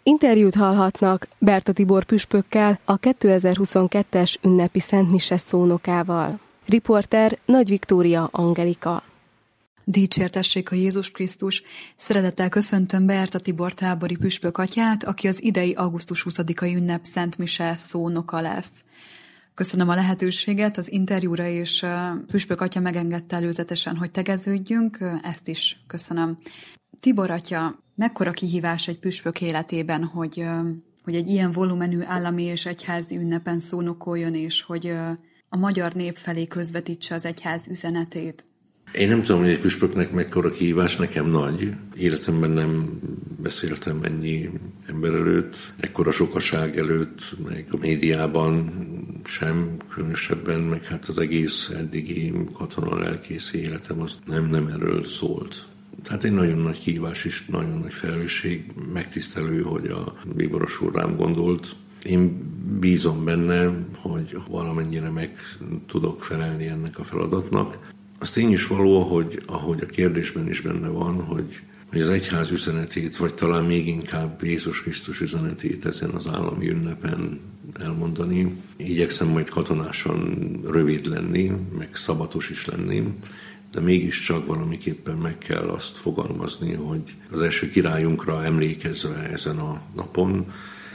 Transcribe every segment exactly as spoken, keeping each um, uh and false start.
Interjút hallhatnak Berta Tibor püspökkel, a kétezer-huszonkettes ünnepi szentmise szónokával. Riporter Nagy Viktória Angelika. Dicsértessék a Jézus Krisztus! Szeretettel köszöntöm Berta Tibor tábori püspök atyát, aki az idei augusztus huszadikai ünnep szentmise szónoka lesz. Köszönöm a lehetőséget az interjúra, és püspök atya megengedte előzetesen, hogy tegeződjünk, ezt is köszönöm. Tibor atya, mekkora kihívás egy püspök életében, hogy, hogy egy ilyen volumenű állami és egyházi ünnepen szónokoljon, és hogy a magyar nép felé közvetítse az egyház üzenetét? Én nem tudom, hogy egy püspöknek mekkora kihívás, nekem nagy. Életemben nem beszéltem ennyi ember előtt, ekkora sokaság előtt, meg a médiában sem különösebben, meg hát az egész eddigi katona lelkészi életem az nem, nem erről szólt. Tehát egy nagyon nagy kihívás is, nagyon nagy felelősség, megtisztelő, hogy a bíboros úr rám gondolt. Én bízom benne, hogy valamennyire meg tudok felelni ennek a feladatnak. Az tény is való, hogy ahogy a kérdésben is benne van, hogy, hogy az egyház üzenetét, vagy talán még inkább Jézus Krisztus üzenetét ezen az állami ünnepen elmondani. Igyekszem majd katonásan rövid lenni, meg szabatos is lenni, de mégiscsak valamiképpen meg kell azt fogalmazni, hogy az első királyunkra emlékezve ezen a napon,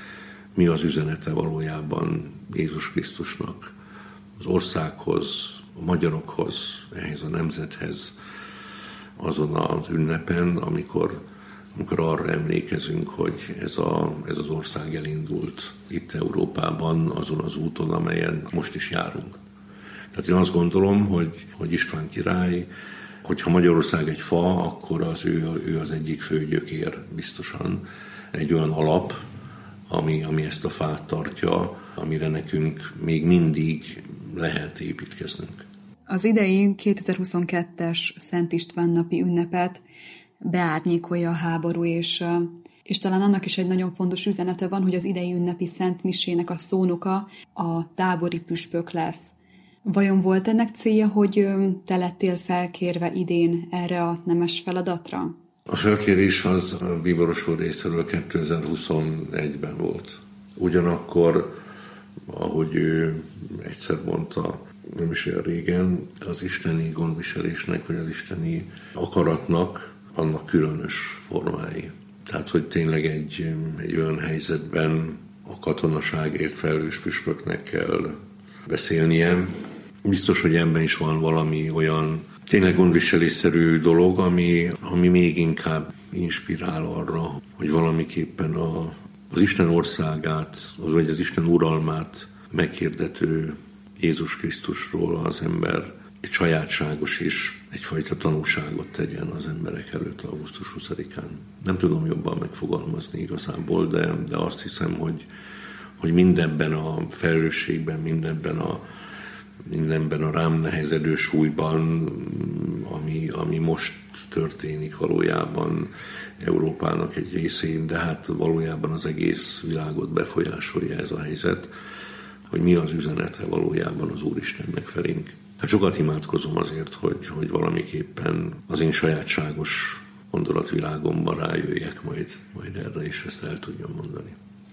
mi az üzenete valójában Jézus Krisztusnak az országhoz, a magyarokhoz, ehhez a nemzethez, azon az ünnepen, amikor, amikor arra emlékezünk, hogy ez, a, ez az ország elindult itt Európában, azon az úton, amelyen most is járunk. Tehát én azt gondolom, hogy, hogy István király, hogyha Magyarország egy fa, akkor az ő, ő az egyik fő gyökér biztosan. Egy olyan alap, ami, ami ezt a fát tartja, amire nekünk még mindig lehet építkeznünk. Az idei kétezer-huszonkettes Szent István napi ünnepet beárnyékolja a háború, és, és talán annak is egy nagyon fontos üzenete van, hogy az idei ünnepi Szent Misének a szónoka a tábori püspök lesz. Vajon volt ennek célja, hogy te lettél felkérve idén erre a nemes feladatra? A felkérés az a bíboros úr részéről kétezer-huszonegyben volt. Ugyanakkor, ahogy ő egyszer mondta, nem is olyan régen, az isteni gondviselésnek, vagy az isteni akaratnak annak különös formái. Tehát, hogy tényleg egy, egy olyan helyzetben a katonaságért felelős püspöknek kell beszélnie. Biztos, hogy ebben is van valami olyan tényleg gondviselésszerű dolog, ami, ami még inkább inspirál arra, hogy valamiképpen a, az Isten országát, vagy az Isten uralmát meghirdető Jézus Krisztusról az ember egy sajátságos és egyfajta tanúságot tegyen az emberek előtt augusztus huszadikán. Nem tudom jobban megfogalmazni igazából, de, de azt hiszem, hogy, hogy mindenben a felelősségben, mindenben a, mindenben a rám nehezedő súlyban, ami, ami most történik valójában Európának egy részén, de hát valójában az egész világot befolyásolja ez a helyzet, hogy mi az üzenete valójában az Úristennek felénk. Hát sokat imádkozom azért, hogy, hogy valamiképpen az én sajátságos gondolatvilágomban rájöjjek majd, majd erre, és ezt el tudjam mondani.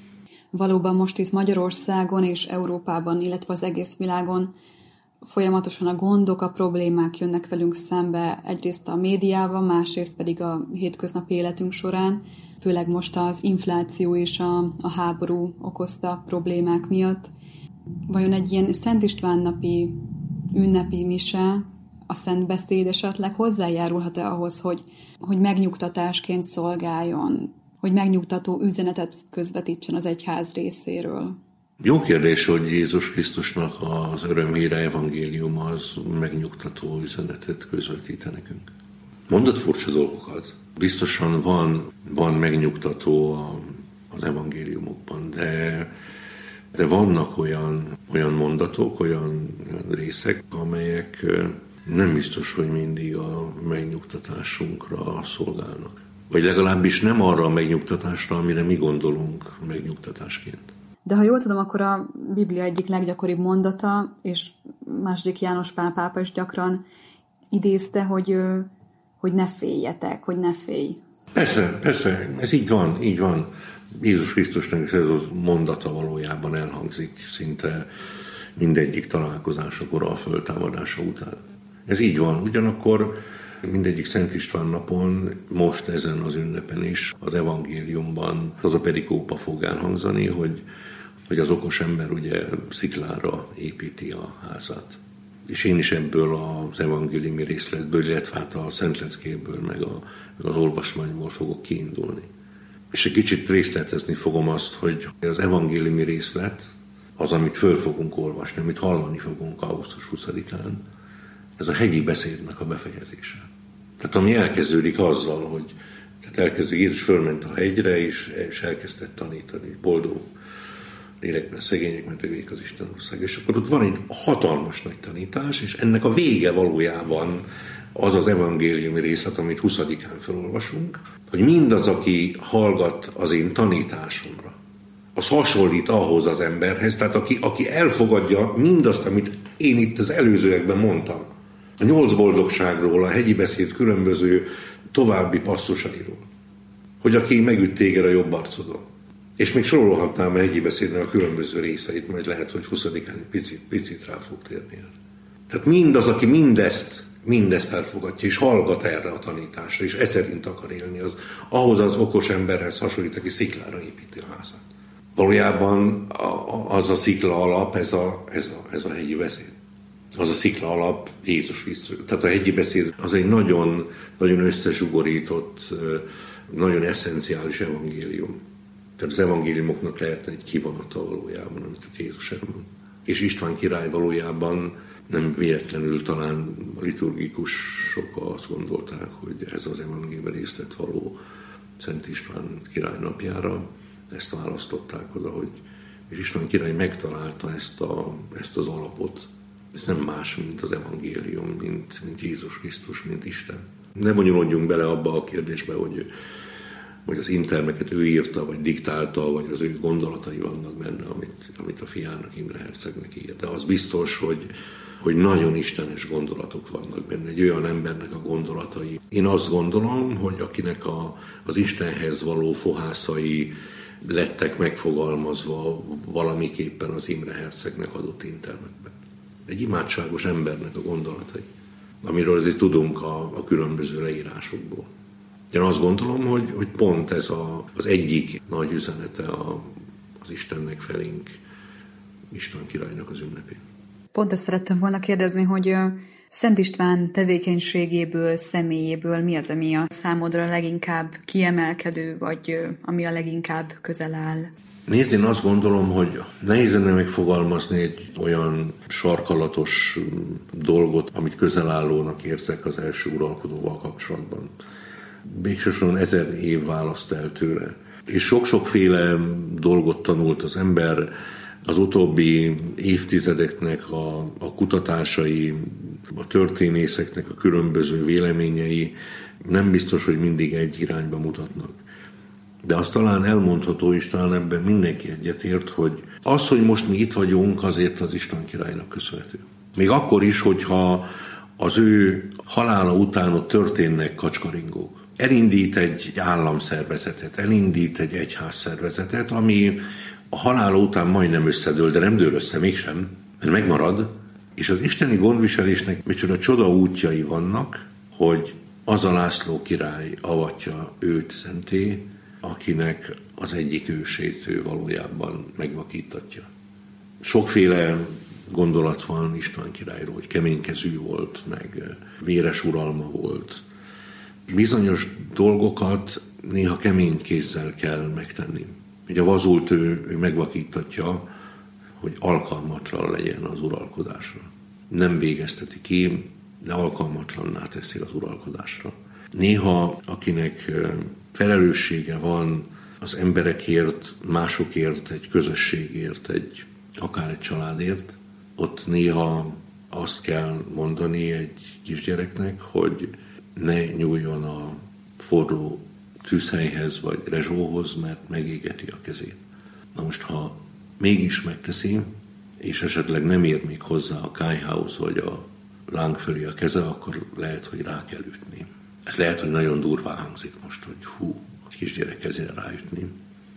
Valóban most itt Magyarországon és Európában, illetve az egész világon folyamatosan a gondok, a problémák jönnek velünk szembe, egyrészt a médiában, másrészt pedig a hétköznapi életünk során, főleg most az infláció és a, a háború okozta problémák miatt. Vajon egy ilyen Szent István napi ünnepi mise, a szent beszéd esetleg hozzájárulhat-e ahhoz, hogy, hogy megnyugtatásként szolgáljon, hogy megnyugtató üzenetet közvetítsen az egyház részéről? Jó kérdés, hogy Jézus Krisztusnak az örömhíre, evangélium az megnyugtató üzenetet közvetít nekünk. Mondott furcsa dolgokat. Biztosan van, van megnyugtató az evangéliumokban, de, de vannak olyan, olyan mondatok, olyan, olyan részek, amelyek nem biztos, hogy mindig a megnyugtatásunkra szolgálnak. Vagy legalábbis nem arra a megnyugtatásra, amire mi gondolunk megnyugtatásként. De ha jól tudom, akkor a Biblia egyik leggyakoribb mondata, és második János Pál pápa is gyakran idézte, hogy, hogy ne féljetek, hogy ne félj. Persze, persze, ez így van, így van. Jézus Krisztusnak ez a mondata valójában elhangzik szinte mindegyik találkozásakor a föltámadása után. Ez így van. Ugyanakkor mindegyik Szent István napon, most ezen az ünnepen is, az evangéliumban az a perikópa fog elhangzani, hogy, hogy az okos ember ugye sziklára építi a házát. És én is ebből az evangéliumi részletből, illetve hát a Szentleckéből, meg, a, meg az olvasmányból fogok kiindulni. És egy kicsit részletezni fogom azt, hogy az evangéliumi részlet, az, amit föl fogunk olvasni, amit hallani fogunk augusztus huszadikán, ez a hegyi beszédnek a befejezése. Tehát ami elkezdődik azzal, hogy tehát elkezdődik, Jézus fölment a hegyre, és, és elkezdett tanítani, boldog lélekben szegények, mert ők az Isten ország. És akkor ott van egy hatalmas nagy tanítás, és ennek a vége valójában az az evangéliumi részlet, amit huszadikán felolvasunk, hogy mindaz, aki hallgat az én tanításomra, az hasonlít ahhoz az emberhez, tehát aki, aki elfogadja mindazt, amit én itt az előzőekben mondtam, a nyolc boldogságról, a hegyi beszéd különböző további passzusairól, hogy aki megüt téged a jobb arcodon. És még sorolhatnám a hegyi beszédnek a különböző részeit, majd lehet, hogy huszadikán picit, picit rá fog térni el. Tehát mindaz, aki mindezt, mindezt elfogadja, és hallgat erre a tanításra, és e szerint akar élni, az ahhoz az okos emberhez hasonlít, aki sziklára építi a házát. Valójában az a szikla alap, ez a, ez a, ez a hegyi beszéd. Az a szikla alap Jézus Krisztus. Tehát a hegyi beszéd az egy nagyon, nagyon összezsugorított, nagyon eszenciális evangélium. Tehát az evangéliumoknak lehetne egy kivonata valójában, amit a Jézus elmond. És István király valójában nem véletlenül talán a liturgikusok azt gondolták, hogy ez az evangélium részlet való Szent István király napjára. Ezt választották oda, hogy és István király megtalálta ezt, a, ezt az alapot. Ez nem más, mint az evangélium, mint, mint Jézus Krisztus, mint Isten. Ne bonyolódjunk bele abba a kérdésbe, hogy, hogy az intermeket ő írta, vagy diktálta, vagy az ő gondolatai vannak benne, amit, amit a fiának, Imre hercegnek írt. De az biztos, hogy, hogy nagyon istenes gondolatok vannak benne, egy olyan embernek a gondolatai. Én azt gondolom, hogy akinek a, az Istenhez való fohászai lettek megfogalmazva valamiképpen az Imre hercegnek adott intermekben. Egy imádságos embernek a gondolatai, amiről azért tudunk a, a különböző leírásokból. Én azt gondolom, hogy, hogy pont ez a, az egyik nagy üzenete a, az Istennek felénk, István királynak az ünnepén. Pont ezt szerettem volna kérdezni, hogy Szent István tevékenységéből, személyéből mi az, ami a számodra leginkább kiemelkedő, vagy ami a leginkább közel áll? Nézd, én azt gondolom, hogy nehéz lenne megfogalmazni egy olyan sarkalatos dolgot, amit közelállónak érzek az első uralkodóval kapcsolatban. Végsősorban ezer év választ el tőle. És sok-sokféle dolgot tanult az ember, az utóbbi évtizedeknek a, a kutatásai, a történészeknek a különböző véleményei nem biztos, hogy mindig egy irányba mutatnak. De azt talán elmondható, és talán ebben mindenki egyetért, hogy az, hogy most mi itt vagyunk, azért az István királynak köszönhető. Még akkor is, hogyha az ő halála után ott történnek kacskaringók. Elindít egy államszervezetet, elindít egy egyházszervezetet, ami a halála után majdnem összedől, de nem dől össze mégsem, mert megmarad, és az isteni gondviselésnek micsoda csoda útjai vannak, hogy az a László király avatja őt szenté, akinek az egyik ősét ő valójában megvakítatja. Sokféle gondolat van István királyról, hogy keménykezű volt, meg véres uralma volt. Bizonyos dolgokat néha kemény kézzel kell megtenni. Ugye a vazult ő, ő megvakítatja, hogy alkalmatlan legyen az uralkodásra. Nem végezteti ki, de alkalmatlanná teszi az uralkodásra. Néha, akinek felelőssége van az emberekért, másokért, egy közösségért, egy, akár egy családért, ott néha azt kell mondani egy kisgyereknek, hogy ne nyúljon a forró tűzhelyhez vagy rezsóhoz, mert megégeti a kezét. Na most, ha mégis megteszi, és esetleg nem ér még hozzá a kályhához vagy a láng fölé a keze, akkor lehet, hogy rá kell ütni. Ez lehet, hogy nagyon durván hangzik most, hogy hú, egy kisgyerek kezére ráütni.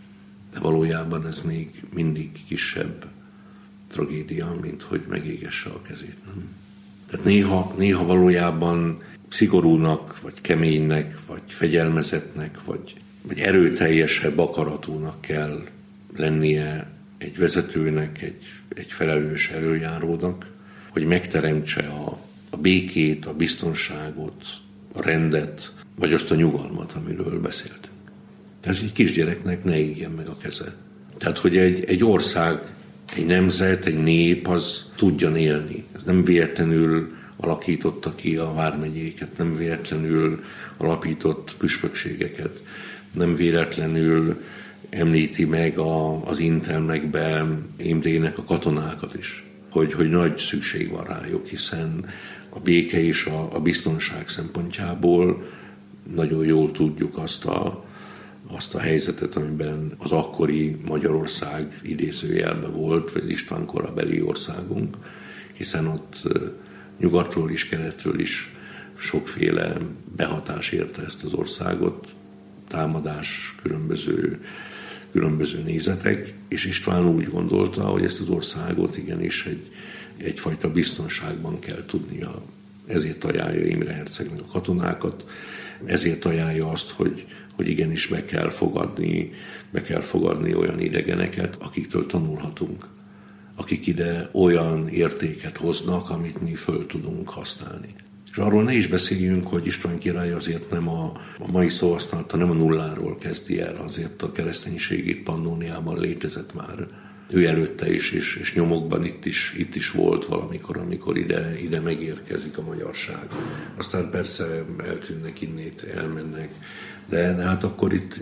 de valójában ez még mindig kisebb tragédia, mint hogy megégesse a kezét. Nem? Tehát néha, néha valójában szigorúnak, vagy keménynek, vagy fegyelmezetnek, vagy, vagy erőteljesebb akaratúnak kell lennie egy vezetőnek, egy, egy felelős előjárónak, hogy megteremtse a, a békét, a biztonságot, a rendet, vagy azt a nyugalmat, amiről beszéltünk. Tehát egy kisgyereknek ne égjen meg a keze. Tehát, hogy egy, egy ország, egy nemzet, egy nép az tudjon élni. Ez nem véletlenül alakította ki a vármegyéket, nem véletlenül alapított püspökségeket, nem véletlenül említi meg a, az intelmekben Imrének a katonákat is, hogy, hogy nagy szükség van rájuk, hiszen a béke és a, a biztonság szempontjából nagyon jól tudjuk azt a, azt a helyzetet, amiben az akkori Magyarország idézőjelben volt, vagy István korabeli országunk, hiszen ott nyugatról is, keletről is sokféle behatás érte ezt az országot, támadás, különböző, különböző nézetek, és István úgy gondolta, hogy ezt az országot igenis egy, egyfajta biztonságban kell tudnia. Ezért ajánlja Imre hercegnek a katonákat, ezért ajánlja azt, hogy, hogy igenis be kell fogadni, be kell fogadni olyan idegeneket, akiktől tanulhatunk, akik ide olyan értéket hoznak, amit mi föl tudunk használni. És arról ne is beszéljünk, hogy István király azért nem a, a mai szóhasználata nem a nulláról kezdi el, azért a kereszténység itt Pannóniában létezett már. Ő előtte is, és, és nyomokban itt is, itt is volt valamikor, amikor ide, ide megérkezik a magyarság. Aztán persze eltűnnek innét, elmennek, de, de hát akkor itt,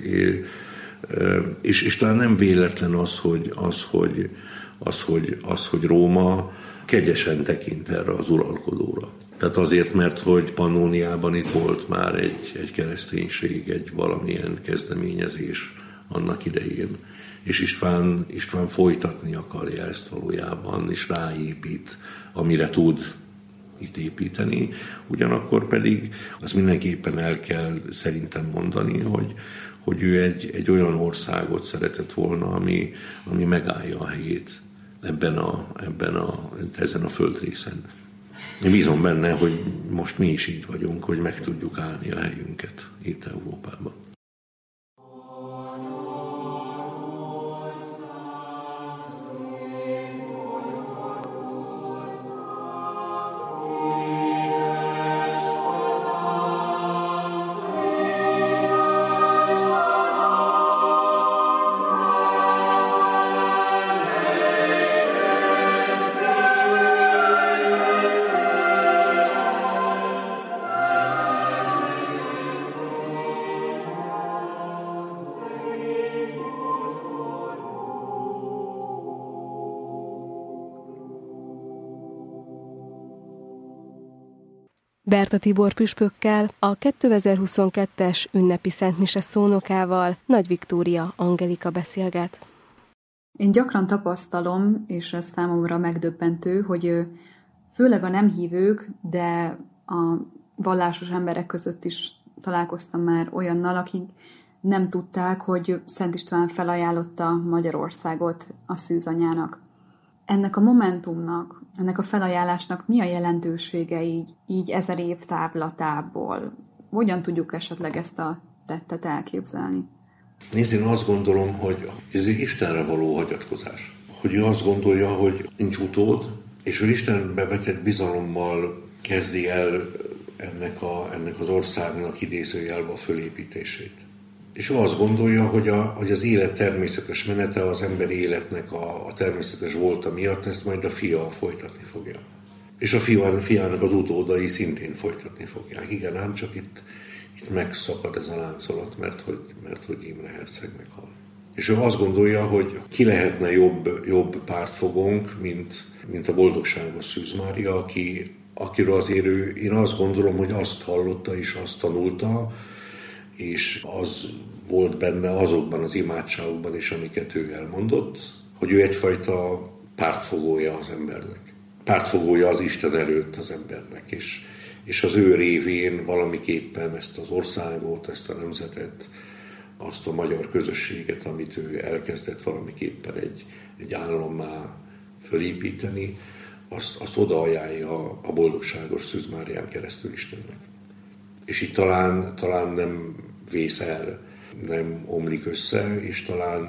és, és talán nem véletlen az, hogy, az, hogy, az, hogy, az, hogy Róma kegyesen tekint erre az uralkodóra. Tehát azért, mert hogy Pannóniában itt volt már egy, egy kereszténység, egy valamilyen kezdeményezés annak idején. És István, István folytatni akarja ezt valójában, és ráépít, amire tud itt építeni. Ugyanakkor pedig az mindenképpen el kell szerintem mondani, hogy, hogy ő egy, egy olyan országot szeretett volna, ami, ami megállja a helyét ebben a, ebben a, ezen a földrészen. Én bízom benne, hogy most mi is így vagyunk, hogy meg tudjuk állni a helyünket itt Európában. Berta Tibor püspökkel, a kétezer-huszonkettes ünnepi szentmise szónokával Nagy Viktória Angelika beszélget. Én gyakran tapasztalom, és ez számomra megdöbbentő, hogy főleg a nem hívők, de a vallásos emberek között is találkoztam már olyannal, akik nem tudták, hogy Szent István felajánlotta Magyarországot a szűzanyának. Ennek a momentumnak, ennek a felajánlásnak mi a jelentősége így, így ezer év távlatából? Hogyan tudjuk esetleg ezt a tettet elképzelni? Nézd, én azt gondolom, hogy ez egy Istenre való hagyatkozás. Hogy ő azt gondolja, hogy nincs utód, és ő Istenbe vetett bizalommal kezdi el ennek, a, ennek az országnak idézőjelbe a fölépítését. És ő azt gondolja, hogy, a, hogy az élet természetes menete, az emberi életnek a, a természetes volta miatt ezt majd a fia folytatni fogja. És a fia, fiának az utódai szintén folytatni fogják. Igen, ám csak itt, itt megszakad ez a láncolat, mert hogy, mert hogy Imre herceg meghal. És ő azt gondolja, hogy ki lehetne jobb, jobb pártfogónk, mint, mint a boldogságos Szűz Mária, aki, akiről azért ő, én azt gondolom, hogy azt hallotta és azt tanulta, és az volt benne azokban az imádságokban is, amiket ő elmondott, hogy ő egyfajta pártfogója az embernek. Pártfogója az Isten előtt az embernek, és, és az ő révén valamiképpen ezt az országot, ezt a nemzetet azt a magyar közösséget, amit ő elkezdett valamiképpen egy, egy állammá fölépíteni, azt, azt odaajánlja a boldogságos Szűz Márián keresztül Istennek. És így talán, talán nem vész el, nem omlik össze, és talán,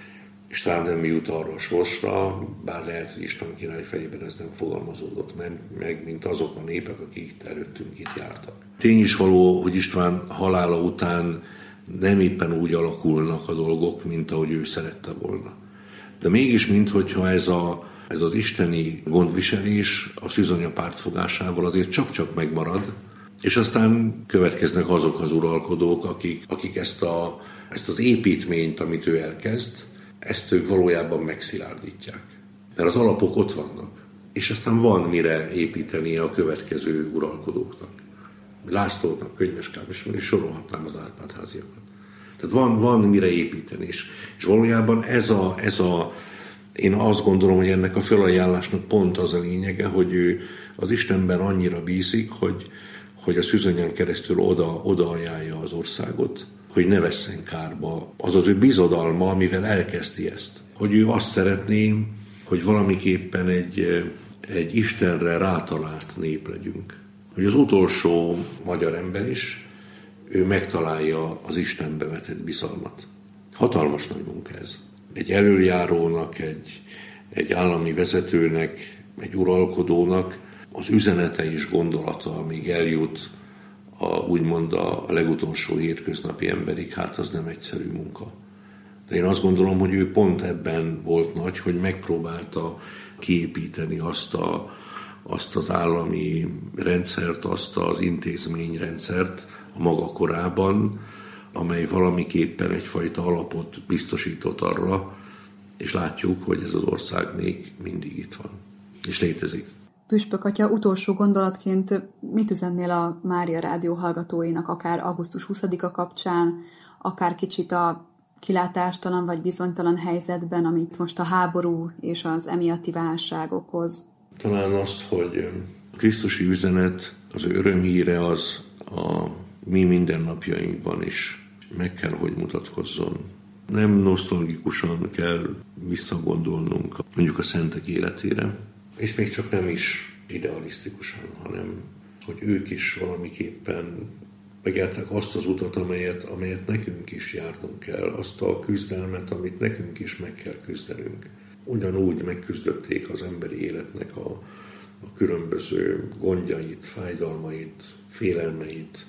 és talán nem jut arra a sorsra, bár lehet, hogy István király fejében ez nem fogalmazódott meg, mint azok a népek, akik itt előttünk itt jártak. Tény is való, hogy István halála után nem éppen úgy alakulnak a dolgok, mint ahogy ő szerette volna. De mégis, minthogyha ez, a, ez az isteni gondviselés a Szűzanya pártfogásával azért csak-csak megmarad, és aztán következnek azok az uralkodók, akik, akik ezt, a, ezt az építményt, amit ő elkezd, ezt ők valójában megszilárdítják. Mert az alapok ott vannak, és aztán van mire építeni a következő uralkodóknak. Lászlónak, Könyves Kárpáton, és sorolhatnám az Árpád-háziakat. Tehát van, van mire építeni is. És valójában ez a, ez a, én azt gondolom, hogy ennek a felajánlásnak pont az a lényege, hogy ő az Istenben annyira bízik, hogy, hogy a Szűzanyán keresztül oda, oda ajánlja az országot, hogy ne vesszen kárba. Az az ő bizodalma, amivel elkezdi ezt. Hogy ő azt szeretné, hogy valamiképpen egy, egy Istenre rátalált nép legyünk. Hogy az utolsó magyar ember is, ő megtalálja az Istenbe vetett bizalmat. Hatalmas nagy munka ez. Egy elöljárónak, egy, egy állami vezetőnek, egy uralkodónak az üzenete és gondolata, amíg eljut a, úgymond a legutolsó hétköznapi emberig, hát az nem egyszerű munka. De én azt gondolom, hogy ő pont ebben volt nagy, hogy megpróbálta kiépíteni azt, a, azt az állami rendszert, azt az intézményrendszert a maga korában, amely valamiképpen egyfajta alapot biztosított arra, és látjuk, hogy ez az ország még mindig itt van, és létezik. Püspök atya, utolsó gondolatként mit üzennél a Mária Rádió hallgatóinak, akár augusztus huszadika kapcsán, akár kicsit a kilátástalan vagy bizonytalan helyzetben, amit most a háború és az emiatti válság okoz? Talán azt, hogy a krisztusi üzenet, az ő örömhíre az a mi mindennapjainkban is meg kell, hogy mutatkozzon. Nem nosztalgikusan kell visszagondolnunk mondjuk a szentek életére, és még csak nem is idealisztikusan, hanem hogy ők is valamiképpen megjárták azt az utat, amelyet, amelyet nekünk is járnunk kell, azt a küzdelmet, amit nekünk is meg kell küzdenünk. Ugyanúgy megküzdötték az emberi életnek a, a különböző gondjait, fájdalmait, félelmeit,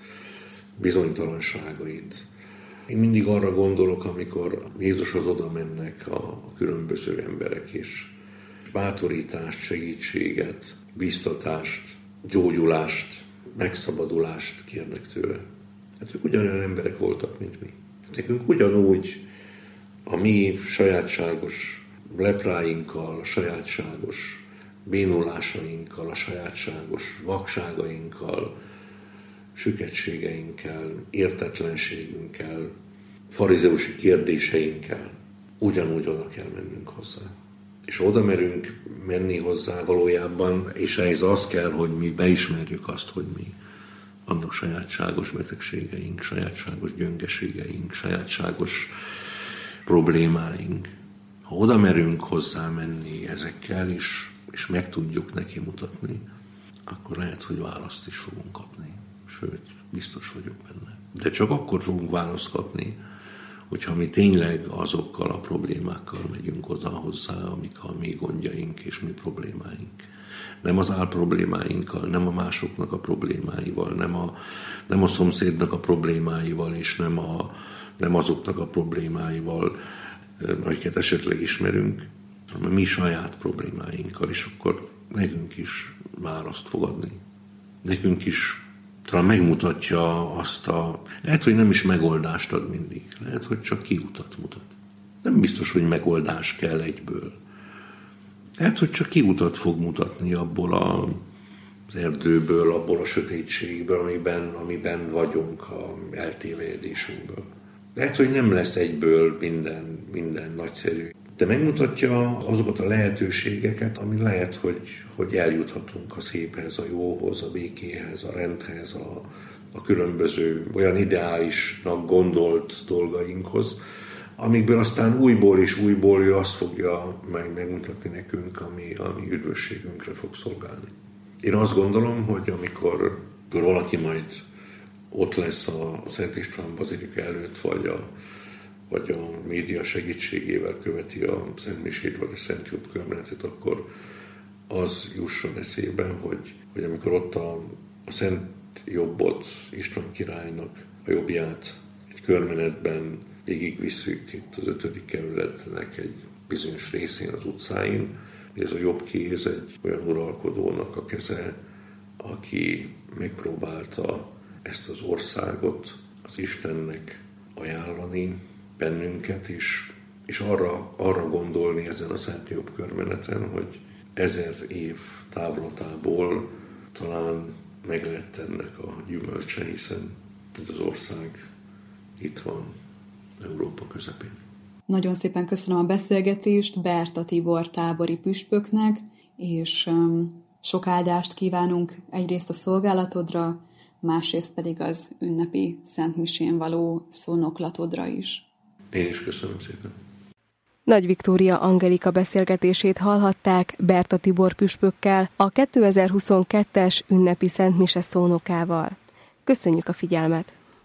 bizonytalanságait. Én mindig arra gondolok, amikor Jézushoz oda mennek a, a különböző emberek is, bátorítást, segítséget, biztatást, gyógyulást, megszabadulást kérnek tőle. Hát ők ugyanolyan emberek voltak, mint mi. Nekünk ugyanúgy a mi sajátságos lepráinkkal, a sajátságos bénulásainkkal, a sajátságos vakságainkkal, süketségeinkkel, értetlenségünkkel, farizeusi kérdéseinkkel ugyanúgy oda kell mennünk hozzá. És oda merünk menni hozzá valójában, és ehhez az kell, hogy mi beismerjük azt, hogy mi vannak sajátságos betegségeink, sajátságos gyöngeségeink, sajátságos problémáink. Ha oda merünk hozzá menni ezekkel is, és meg tudjuk neki mutatni, akkor lehet, hogy választ is fogunk kapni. Sőt, biztos vagyok benne. De csak akkor fogunk választ kapni, hogyha mi tényleg azokkal a problémákkal megyünk oda hozzá, amik a mi gondjaink és mi problémáink. Nem az álproblémáinkkal, nem a másoknak a problémáival, nem a, nem a szomszédnak a problémáival, és nem, a, nem azoknak a problémáival, amiket esetleg ismerünk, hanem a mi saját problémáinkkal, és akkor nekünk is választ fog adni. Nekünk is talán megmutatja azt a... Lehet, hogy nem is megoldást ad mindig. Lehet, hogy csak kiutat mutat. Nem biztos, hogy megoldás kell egyből. Lehet, hogy csak kiutat fog mutatni abból a, az erdőből, abból a sötétségből, amiben, amiben vagyunk, a eltévejedésünkből. Lehet, hogy nem lesz egyből minden, minden nagyszerű. De megmutatja azokat a lehetőségeket, ami lehet, hogy, hogy eljuthatunk a széphez, a jóhoz, a békéhez, a rendhez, a a különböző olyan ideálisnak gondolt dolgainkhoz, amikből aztán újból és újból ő azt fogja meg megmutatni nekünk, ami, ami üdvösségünkre fog szolgálni. Én azt gondolom, hogy amikor valaki majd ott lesz a Szent István bazilika előtt, vagy a, vagy a média segítségével követi a szentmisét, vagy a Szent Jobb körmenetet, akkor az jusson eszébe, hogy, hogy amikor ott a, a Szent Jobbot, István királynak a jobbját egy körmenetben végigvisszük itt az ötödik kerületnek egy bizonyos részén, az utcáin, ez a jobb kéz egy olyan uralkodónak a keze, aki megpróbálta ezt az országot az Istennek ajánlani, bennünket is, és arra, arra gondolni ezen a Szent Jobb körmeneten, hogy ezer év távlatából talán meg lett ennek a gyümölcse, hiszen ez az ország itt van, Európa közepén. Nagyon szépen köszönöm a beszélgetést Berta Tibor tábori püspöknek, és um, sok áldást kívánunk egyrészt a szolgálatodra, másrészt pedig az ünnepi szentmisén való szónoklatodra is. Én is köszönöm szépen. Nagy Viktória Angelika beszélgetését hallhatták Berta Tibor püspökkel, a kétezer-huszonkettes ünnepi szentmise szónokával. Köszönjük a figyelmet!